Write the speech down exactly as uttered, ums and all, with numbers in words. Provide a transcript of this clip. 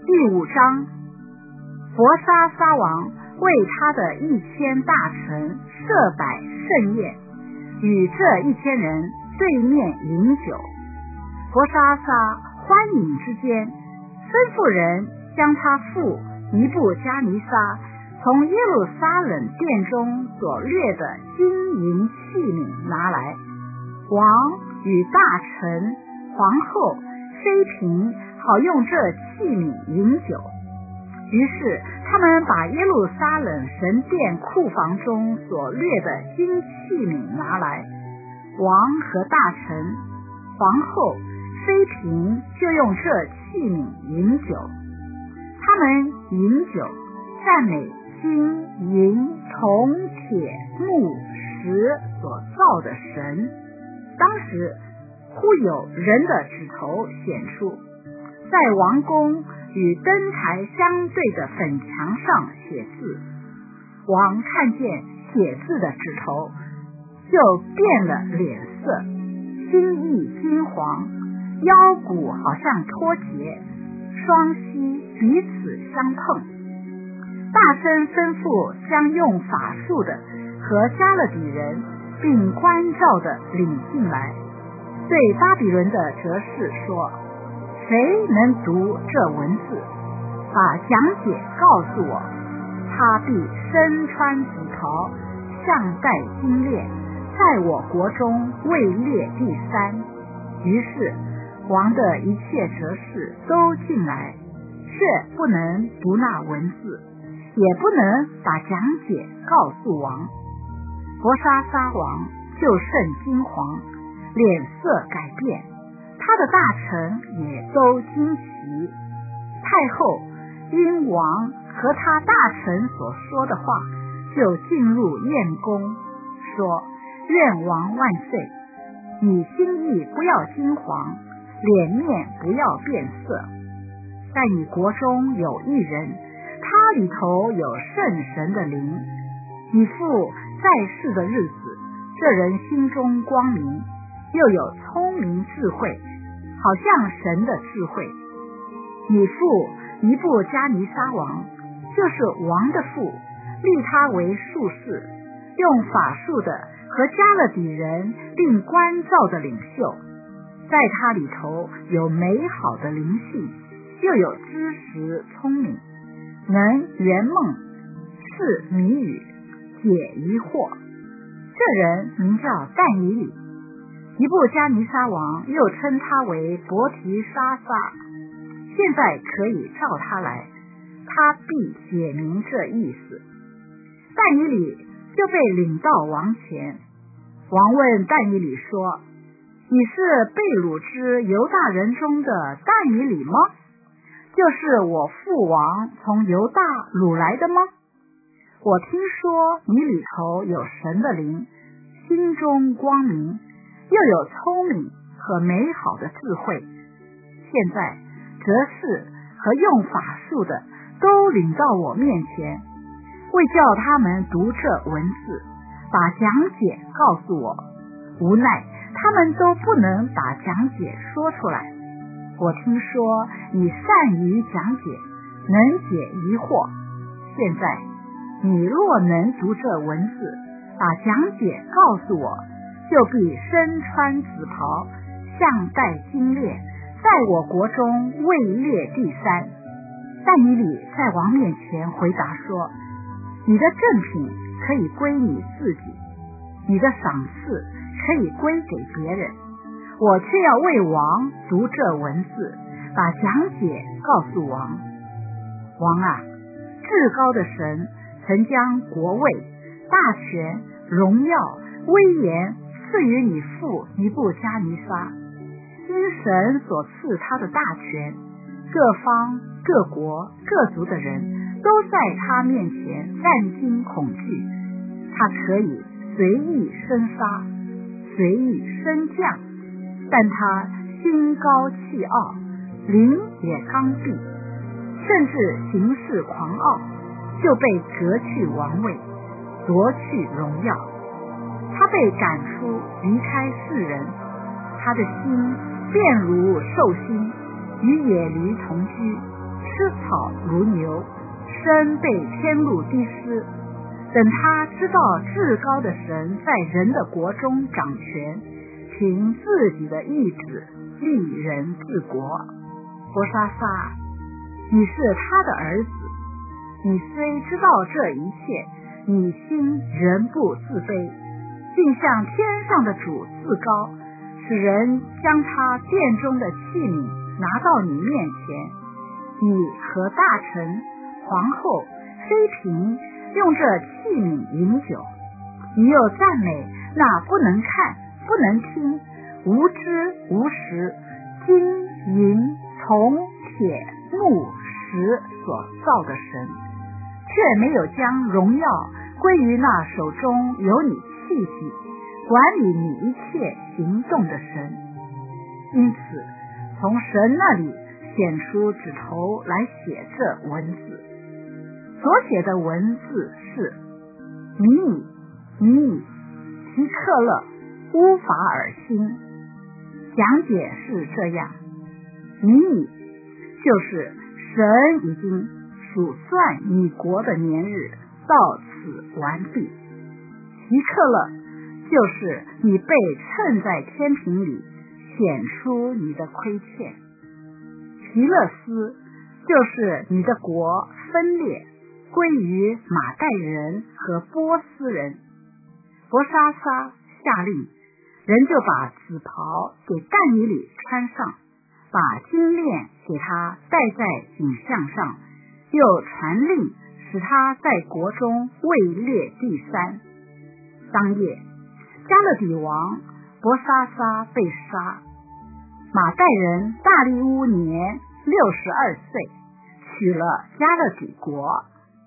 第五章，佛沙沙王为他的一千大臣设摆盛宴，与这一千人对面饮酒。佛沙沙欢饮之间，吩咐人将他父尼布加尼撒从耶路撒冷殿中所掠的金银器皿拿来。王与大臣、皇后、妃嫔好用这器皿饮酒。于是他们把耶路撒冷神殿库房中所掠的金器皿拿来，王和大臣、皇后、妃嫔就用这器皿饮酒。他们饮酒，赞美金银铜铁木石所造的神。当时忽有人的指头显出，在王宫与灯台相对的粉墙上写字。王看见写字的指头，就变了脸色，心意惊惶，腰骨好像脱节，双膝彼此相碰。大声吩咐将用法术的和加勒底人并关照的领进来，对巴比伦的哲士说：谁能读这文字，把讲解告诉我，他必身穿紫袍，项戴金链，在我国中位列第三。于是王的一切哲士都进来，却不能读那文字，也不能把讲解告诉王。佛沙沙王就甚惊惶，脸色改变，他的大臣也都惊奇。太后因王和他大臣所说的话，就进入宴宫，说：愿王万岁，你心意不要惊惶，脸面不要变色。在你国中有一人，他里头有圣神的灵。你父在世的日子，这人心中光明，又有聪明智慧，好像神的智慧。你父尼布加尼撒王，就是王的父，立他为术士，用法术的和加勒底人并关照的领袖。在他里头有美好的灵性，又有知识聪明，能圆梦，释谜语，解疑惑。这人名叫但以理。尼布加尼撒王又称他为伯提沙撒。现在可以召他来，他必解明这意思。但以理就被领到王前。王问但以理说：你是被掳之犹大人中的但以理吗？就是我父王从犹大掳来的吗？我听说你里头有神的灵，心中光明，又有聪明和美好的智慧。现在哲士和用法术的都领到我面前，为叫他们读这文字，把讲解告诉我。无奈他们都不能把讲解说出来。我听说你善于讲解，能解疑惑。现在你若能读这文字，把讲解告诉我，就必身穿紫袍，项戴金链，在我国中位列第三。但以理在王面前回答说：你的赠品可以归你自己，你的赏赐可以归给别人，我却要为王读这文字，把讲解告诉王。王啊，至高的神曾将国位、大权、荣耀、威严赐予你父尼布加尼撒。因神所赐他的大权，各方各国各族的人都在他面前战惊恐惧。他可以随意生杀，随意升降，但他心高气傲，灵也刚愎，甚至行事狂傲，就被革去王位，夺去荣耀。他被赶出，离开世人，他的心便如兽心，与野驴同居， 吃草如牛，身被天路滴湿。等他知道至高的神在人的国中掌权，凭自己的意志立人治国。伯沙撒，你是他的儿子，你虽知道这一切，你心仍不自卑，竟向天上的主自高，使人将他殿中的器皿拿到你面前。你和大臣、皇后、妃嫔用这器皿饮酒，你又赞美那不能看、不能听、无知无识、金银铜铁木石所造的神，却没有将荣耀归于那手中有你气息、管理你一切行动的神。因此从神那里显出指头来写这文字，所写的文字是米米米米提克勒乌法尔辛。讲解是这样，米米就是神已经数算你国的年日，到此完毕。提克勒就是你被称在天平里，显出你的亏欠。皮勒斯就是你的国分裂归于马代人和波斯人。伯沙撒下令，人就把紫袍给但以理穿上，把金链给他戴在颈项上，又传令使他在国中位列第三。当夜，加勒底王伯沙撒被杀。马代人大利乌年六十二岁，取了加勒底国。